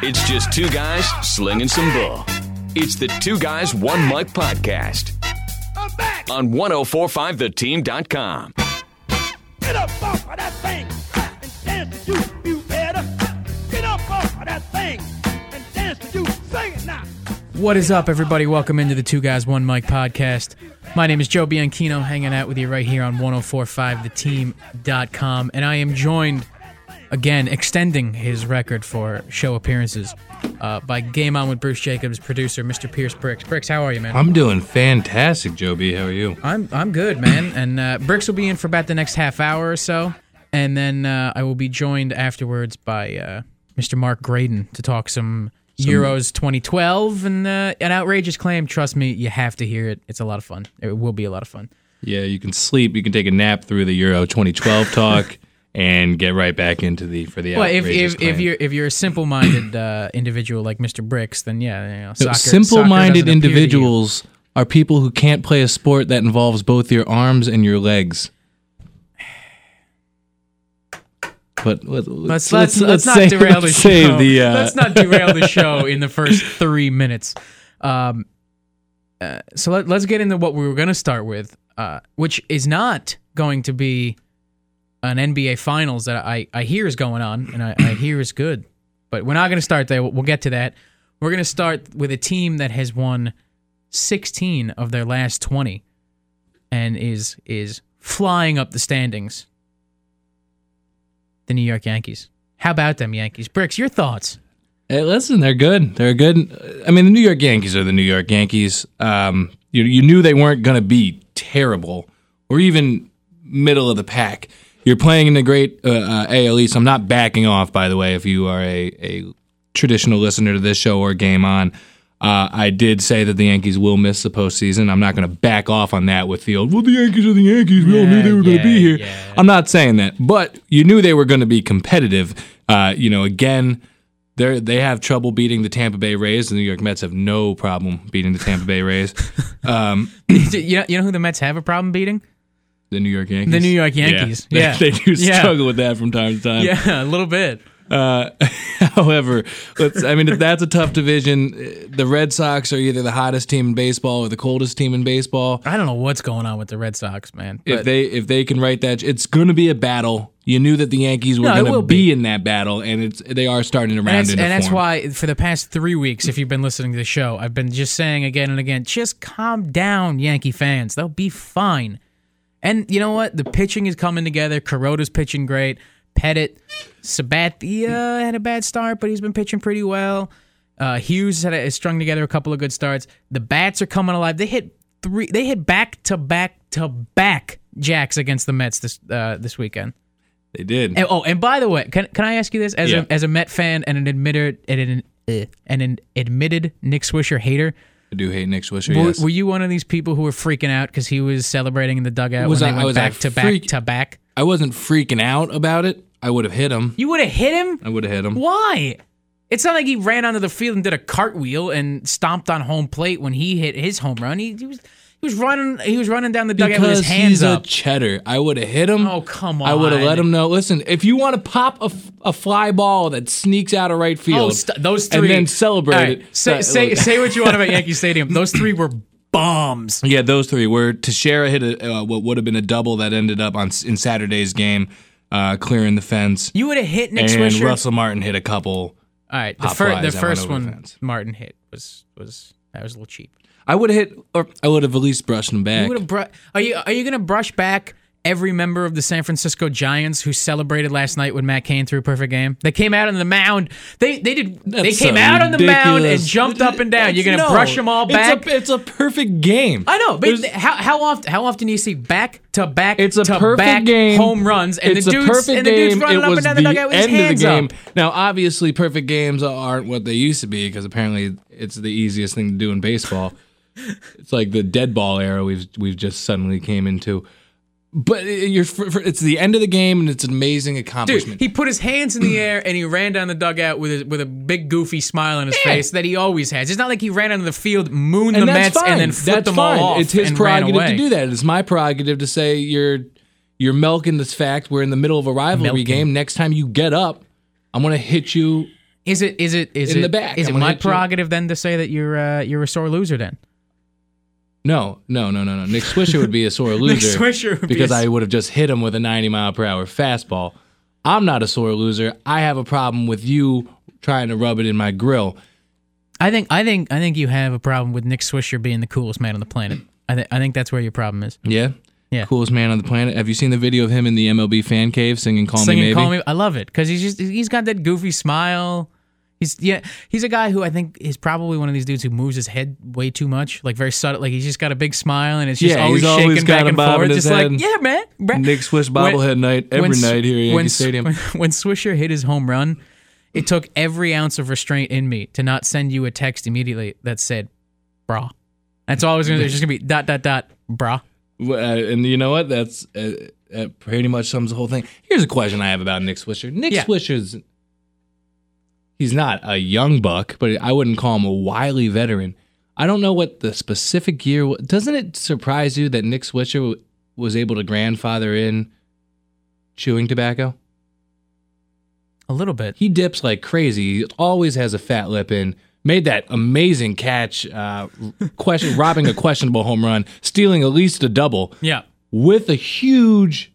It's just two guys slinging some bull. It's the Two Guys, One Mic podcast on 1045theteam.com. Get up off of that thing and dance to you better. Get up off of that thing and dance to you. Sing it now. What is up, everybody? Welcome into the Two Guys, One Mic podcast. My name is Joe Bianchino, hanging out with you right here on 1045theteam.com, and I am joined, again, extending his record for show appearances, by Game On with Bruce Jacobs, producer, Mr. Pierce Bricks. Bricks, how are you, man? I'm doing fantastic, Joe B. How are you? I'm good, man. And Bricks will be in for about the next half hour or so, and then I will be joined afterwards by Mr. Mark Graydon to talk some Euros 2012 and an outrageous claim. Trust me, you have to hear it. It's a lot of fun. It will be a lot of fun. Yeah, you can sleep. You can take a nap through the Euro 2012 talk and get right back into the outrageous claim. if you're a simple-minded individual like Mr. Bricks, then yeah, soccer. Simple-minded individuals are people who can't play a sport that involves both your arms and your legs. But let's not derail the show. Let's not derail the show in the first 3 minutes. So let's get into what we were going to start with, which is not going to be an NBA Finals that I hear is going on, and I hear is good. But we're not going to start there. We'll get to that. We're going to start with a team that has won 16 of their last 20 and is flying up the standings. The New York Yankees. How about them Yankees? Bricks, your thoughts? Hey, listen, they're good. They're good. I mean, the New York Yankees are the New York Yankees. You knew they weren't going to be terrible or even middle of the pack. You're playing in the great AL East. I'm not backing off, by the way, if you are a traditional listener to this show or Game On. I did say that the Yankees will miss the postseason. I'm not going to back off on that with the old, well, the Yankees are the Yankees. We all knew they were going to be here. Yeah. I'm not saying that. But you knew they were going to be competitive. Again, they have trouble beating the Tampa Bay Rays. The New York Mets have no problem beating the Tampa Bay Rays. You know who the Mets have a problem beating? The New York Yankees. The New York Yankees. Yeah. They do struggle with that from time to time. Yeah, a little bit. However, that's a tough division. The Red Sox are either the hottest team in baseball or the coldest team in baseball. I don't know what's going on with the Red Sox, man. If they can write that, it's going to be a battle. You knew that the Yankees were going to be in that battle, and they are starting to round into form. And that's why, for the past 3 weeks, if you've been listening to the show, I've been just saying again and again, just calm down, Yankee fans. They'll be fine. And you know what? The pitching is coming together. Kuroda's pitching great. Pettit, Sabathia had a bad start, but he's been pitching pretty well. Hughes has strung together a couple of good starts. The bats are coming alive. They hit back-to-back jacks against the Mets this weekend. They did. And by the way, can I ask you this as a Met fan and an admitted Nick Swisher hater? I do hate Nick Swisher. Were you one of these people who were freaking out because he was celebrating in the dugout when they went back to back? I wasn't freaking out about it. I would have hit him. You would have hit him? I would have hit him. Why? It's not like he ran onto the field and did a cartwheel and stomped on home plate when he hit his home run. He was running down the dugout with his hands up. Because he's a cheddar. I would have hit him. Oh, come on. I would have let him know. Listen, if you want to pop a fly ball that sneaks out of right field, those three, and then celebrate it. Say what you want about Yankee Stadium. Those three were bombs. Yeah, those three were. Teixeira hit what would have been a double that ended up in Saturday's game, clearing the fence. You would have hit Nick Swisher. Swisher. And Russell Martin hit a couple. All right, the first one Martin hit was a little cheap. I would have hit, or I would have at least brushed him back. Are you going to brush back every member of the San Francisco Giants who celebrated last night when Matt Cain threw a perfect game? They came out on the mound. They came out on the mound and jumped up and down. You're going to brush them all back? It's a perfect game. I know, but how often do you see back-to-back game. home runs and the dude's running up and down the dugout with his hands up? Now, obviously, perfect games aren't what they used to be because apparently it's the easiest thing to do in baseball. It's like the dead ball era we've just suddenly came into. But it's the end of the game, and it's an amazing accomplishment. Dude, he put his hands in the air, and he ran down the dugout with a big, goofy smile on his face that he always has. It's not like he ran onto the field, mooned the Mets, and then flipped them all off. It's his and prerogative ran away. to do that. It's my prerogative to say you're milking this fact. We're in the middle of a rivalry game. Next time you get up, I'm going to hit you Is it In the back. Is I'm it gonna my hit you. prerogative then to say that you're a sore loser then? No. Nick Swisher would be a sore loser. Swisher would be because a- I would have just hit him with a 90-mile-per-hour fastball. I'm not a sore loser. I have a problem with you trying to rub it in my grill. I think you have a problem with Nick Swisher being the coolest man on the planet. I think that's where your problem is. Yeah? Yeah. Coolest man on the planet. Have you seen the video of him in the MLB fan cave singing "Call Me Maybe"? Call Me. I love it because he's got that goofy smile. He's a guy who I think is probably one of these dudes who moves his head way too much, like very subtle. Like he's just got a big smile and it's just Yeah, always he's always shaking got back him and bobbing forth. his Just like, head. yeah, man. Nick Swish bobblehead night every night here at Yankee Stadium. When Swisher hit his home run, it took every ounce of restraint in me to not send you a text immediately that said, "Brah." That's all I was going to do. It's just going to be ... brah. And you know what? That pretty much sums the whole thing. Here's a question I have about Nick Swisher. Nick Swisher's, he's not a young buck, but I wouldn't call him a wily veteran. I don't know what the specific year was. Doesn't it surprise you that Nick Swisher was able to grandfather in chewing tobacco? A little bit. He dips like crazy. He always has a fat lip in. Made that amazing catch, robbing a questionable home run, stealing at least a double. Yeah. With a huge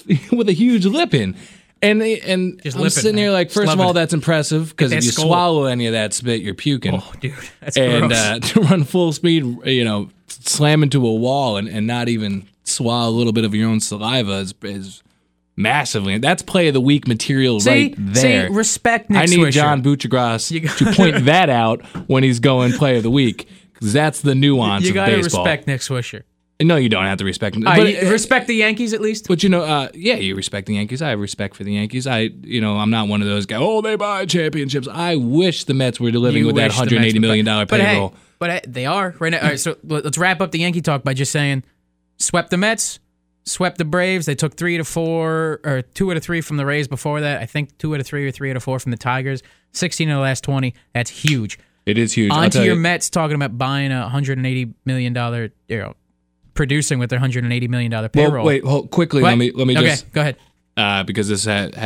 lip in. And Just I'm lipping, sitting here man. like, Just first of loving all, it. that's impressive because Get if that you skull. swallow any of that spit, you're puking. Oh, dude, that's And gross. to run full speed, slam into a wall and not even swallow a little bit of your own saliva is massively. That's play of the week material right there. See, respect Nick I need Swisher. John Buccigross to point that out when he's going play of the week because that's the nuance You of got to baseball. respect Nick Swisher. No, you don't have to respect him. Respect the Yankees at least. But you respect the Yankees. I have respect for the Yankees. I'm not one of those guys. Oh, they buy championships. I wish the Mets were living with that $180 million payroll. But they are right now. All right, so let's wrap up the Yankee talk by just saying, swept the Mets, swept the Braves. They took 3 out of 4 or 2 out of 3 from the Rays before that. I think 2 out of 3 or 3 out of 4 from the Tigers. 16 of the last 20. That's huge. It is huge. On to your Mets talking about buying a $180 million, producing with their $180 million payroll. Well, wait, quickly. What? Let me okay, just go ahead. because this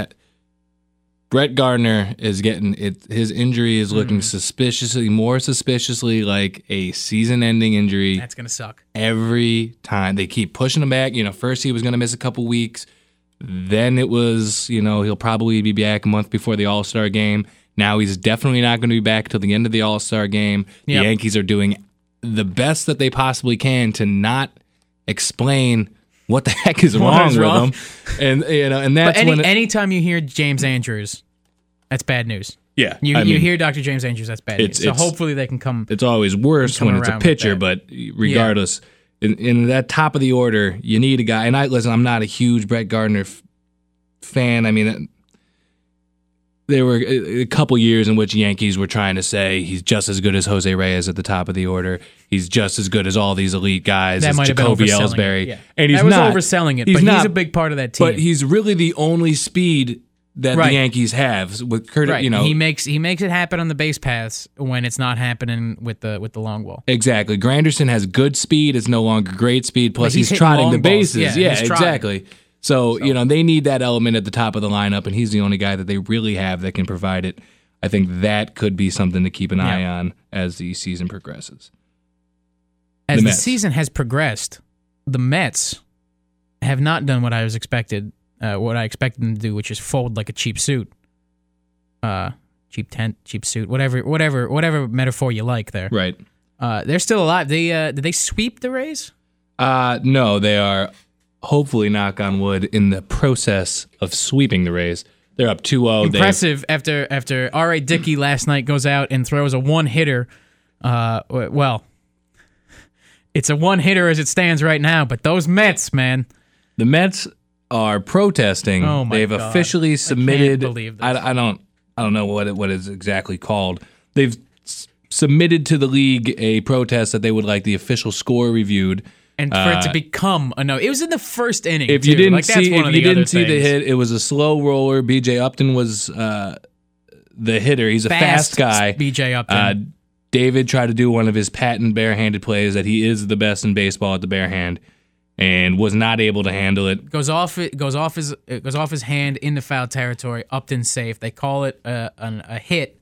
Brett Gardner is getting it. His injury is looking more suspiciously like a season-ending injury. That's gonna suck. Every time they keep pushing him back. First he was going to miss a couple weeks. Then it was, he'll probably be back a month before the All-Star game. Now he's definitely not going to be back till the end of the All-Star game. Yep. The Yankees are doing the best that they possibly can to not explain what the heck is wrong with them. And that's But when anytime you hear James Andrews, that's bad news. yeah, You hear Dr. James Andrews, that's bad news. So hopefully they can come. It's always worse come when it's a around with pitcher, that. but regardless, in that top of the order, you need a guy. And I'm not a huge Brett Gardner fan. I mean, there were a couple years in which Yankees were trying to say he's just as good as Jose Reyes at the top of the order. He's just as good as all these elite guys. That as might have been Jacoby overselling Ellsbury. it. Yeah. And he's that was not overselling it, but he's a big part of that team. But he's really the only speed that Right. the Yankees have with Kurt. right. He makes it happen on the base paths when it's not happening with the long ball. Exactly. Granderson has good speed. It's no longer great speed. Plus, he's he's hitting trotting long the balls. bases. Yeah, Yeah, he's trotting. exactly. So, they need that element at the top of the lineup, and he's the only guy that they really have that can provide it. I think that could be something to keep an eye on as the season progresses. As the Mets. season has progressed, the Mets have not done what I expected them to do, which is fold like a cheap suit. Cheap tent, cheap suit, whatever metaphor you like there. Right. They're still alive. Did they sweep the Rays? No, they are, hopefully, knock on wood, in the process of sweeping the Rays. They're up 2-0. Impressive after R.A. Dickey last night goes out and throws a one-hitter. Well, it's a one-hitter as it stands right now, but those Mets, man. The Mets are protesting. Oh, my They've God. officially submitted. can't believe this. I don't know what it's exactly called. They've submitted to the league a protest that they would like the official score reviewed. And for it to become a no, it was in the first inning. If too. you didn't Like, that's see, one if of you the didn't other see the things. hit, it was a slow roller. B.J. Upton was the hitter. He's a fast guy. B.J. Upton. David tried to do one of his patent barehanded plays that he is the best in baseball at the bare hand, and was not able to handle it. goes off his hand in the foul territory. Upton safe. They call it a hit.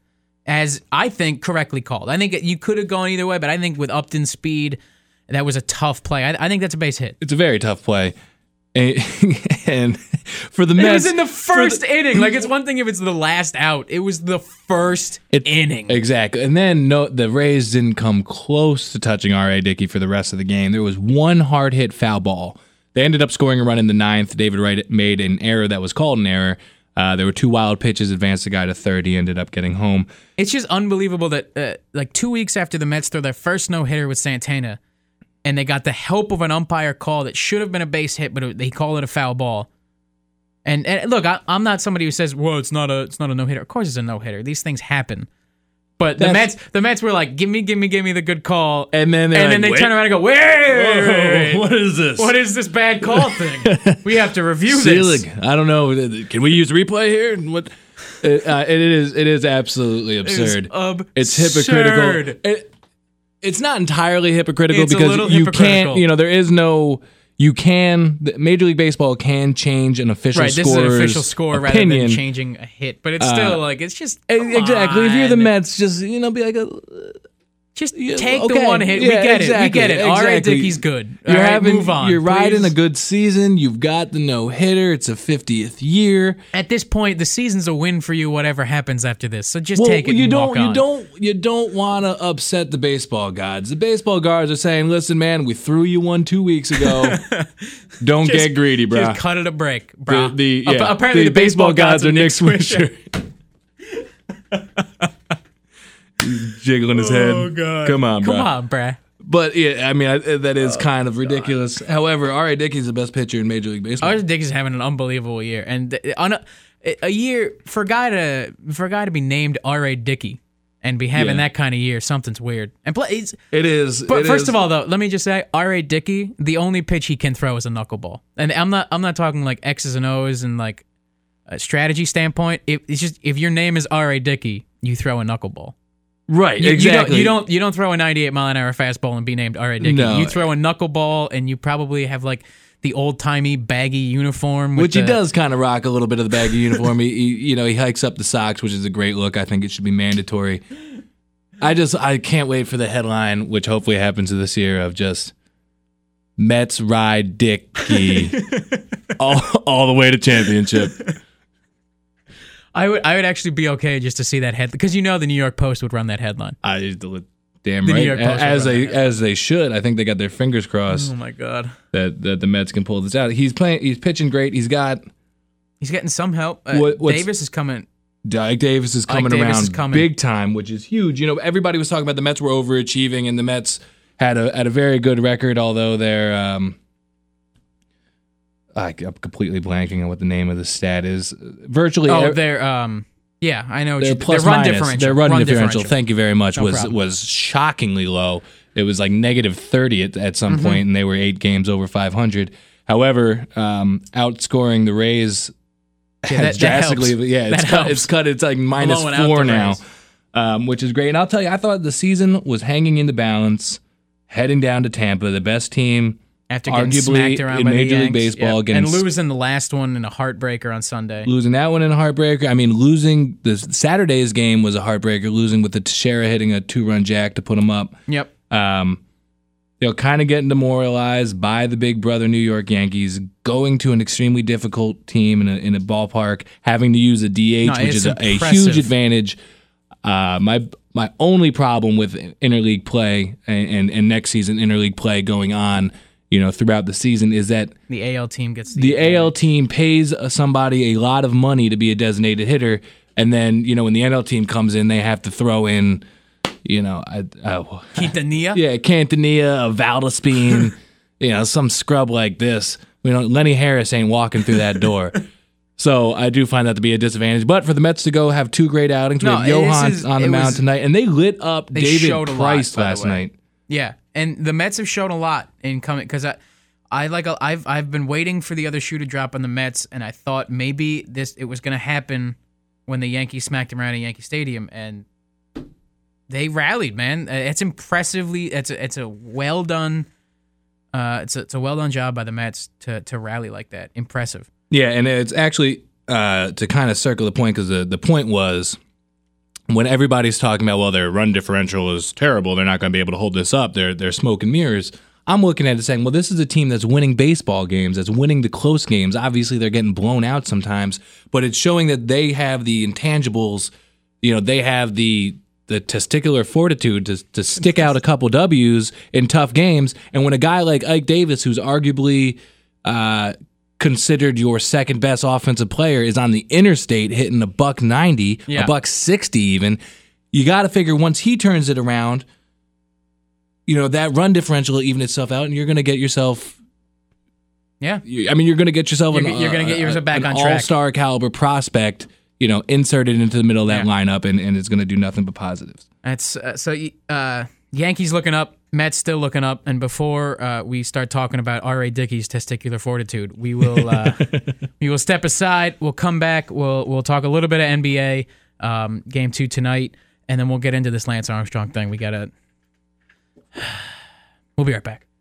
as I think correctly called. I think you could have gone either way, but I think with Upton's speed, that was a tough play. I think that's a base hit. It's a very tough play. And for the Mets, it was in the first inning. Like, it's one thing if it's the last out. It was the first inning. Exactly. And then the Rays didn't come close to touching R.A. Dickey for the rest of the game. There was one hard hit foul ball. They ended up scoring a run in the ninth. David Wright made an error that was called an error. There were two wild pitches, advanced the guy to third. He ended up getting home. It's just unbelievable that like 2 weeks after the Mets throw their first no-hitter with Santana, and they got the help of an umpire call that should have been a base hit, but they call it a foul ball. And look, I'm not somebody who says, "Well, it's not a no-hitter." Of course, it's a no-hitter. These things happen. But the Mets were like, "Give me the good call," and then they turn around and go, "Wait, what is this? What is this bad call thing? We have to review this." I don't know. Can we use replay here? What? It is absolutely absurd. It's hypocritical. It's not entirely hypocritical because you can't. There is no. You can. Major League Baseball can change an official scorer's This is an official score opinion. rather than changing a hit, but it's still like it's just exactly. If you're the Mets, just be like take the one hit. We get it. We get it. All right, Dickey's good. Move on. You're riding a good season. You've got the no hitter. It's a 50th year. At this point, the season's a win for you. Whatever happens after this, so just take it. Walk on. You don't want to upset the baseball gods. The baseball gods are saying, "Listen, man, we threw you one 2 weeks ago. Don't get greedy, bro. Just cut it a break, bro." Apparently, the baseball gods are Nick Swisher. He's jiggling his head. Oh, God. Come on, bruh. But yeah, I mean, that is kind of ridiculous. However, R.A. Dickey's the best pitcher in Major League Baseball. R.A. Dickey's having an unbelievable year, and on a year for a guy to be named R.A. Dickey and be having that kind of year, something's weird. And it is. But first of all, though, let me just say, R.A. Dickey, the only pitch he can throw is a knuckleball, and I'm not talking like X's and O's and like a strategy standpoint. It's just if your name is R.A. Dickey, you throw a knuckleball. Right, exactly. You don't throw a 98-mile-an-hour fastball and be named R.A. Dickey. No. You throw a knuckleball, and you probably have like the old-timey baggy uniform. Which he does kind of rock a little bit of the baggy uniform. He hikes up the socks, which is a great look. I think it should be mandatory. I can't wait for the headline, which hopefully happens this year, of just Mets ride Dickey all the way to championship. I would actually be okay just to see that headline because the New York Post would run that headline. Damn right. New York Post as they should. I think they got their fingers crossed. Oh my God. That the Mets can pull this out. He's pitching great. He's getting some help. Davis is coming. Ike Davis is coming around big time, which is huge. Everybody was talking about the Mets were overachieving, and the Mets had a very good record, although they're I'm completely blanking on what the name of the stat is. Virtually, they're I know. Their run differential. Their run differential. Thank you very much. Was shockingly low. It was like -30 at some point, and they were 8 games over 500. However, outscoring the Rays has drastically. It's cut. It's like -4 now, which is great. And I'll tell you, I thought the season was hanging in the balance, heading down to Tampa, the best team. After getting smacked around in by Major the League Baseball, and losing the last one in a heartbreaker on Sunday. Losing that one in a heartbreaker. I mean, losing the Saturday's game was a heartbreaker. Losing with the Teixeira hitting a 2-run jack to put him up. Yep. Kind of getting demoralized by the big brother New York Yankees, going to an extremely difficult team in a ballpark, having to use a DH, which is a huge advantage. My only problem with interleague play and next season interleague play going on, throughout the season is that the AL team gets the AL team pays somebody a lot of money to be a designated hitter, and then when the NL team comes in, they have to throw in, Quintanilla, Quintanilla, Valdespine, some scrub like this. Lenny Harris ain't walking through that door. So I do find that to be a disadvantage. But for the Mets to go have 2 great outings, we have Johan on the mound tonight, and they lit up David Price last night. Yeah. And the Mets have shown a lot in coming because I've been waiting for the other shoe to drop on the Mets, and I thought maybe it was going to happen when the Yankees smacked them around at Yankee Stadium, and they rallied, man. It's impressively. It's a well done. It's a well done job by the Mets to rally like that. Impressive. Yeah, and it's actually to kind of circle the point because the point was when everybody's talking about, well, their run differential is terrible, they're not going to be able to hold this up, they're smoke and mirrors, I'm looking at it saying, well, this is a team that's winning baseball games, that's winning the close games. Obviously, they're getting blown out sometimes, but it's showing that they have the intangibles, they have the testicular fortitude to stick out a couple W's in tough games. And when a guy like Ike Davis, who's arguably considered your second best offensive player, is on the interstate hitting a $190, a $160 even, you got to figure once he turns it around, that run differential will even itself out, and you're going to get yourself. Yeah, you're going to get yourself. You're going to get yourself back on track. All-star caliber prospect, inserted into the middle of that lineup, and it's going to do nothing but positives. That's Yankees looking up, Mets still looking up, and before we start talking about R.A. Dickey's testicular fortitude, we will step aside. We'll come back. We'll talk a little bit of NBA game 2 tonight, and then we'll get into this Lance Armstrong thing. We'll be right back.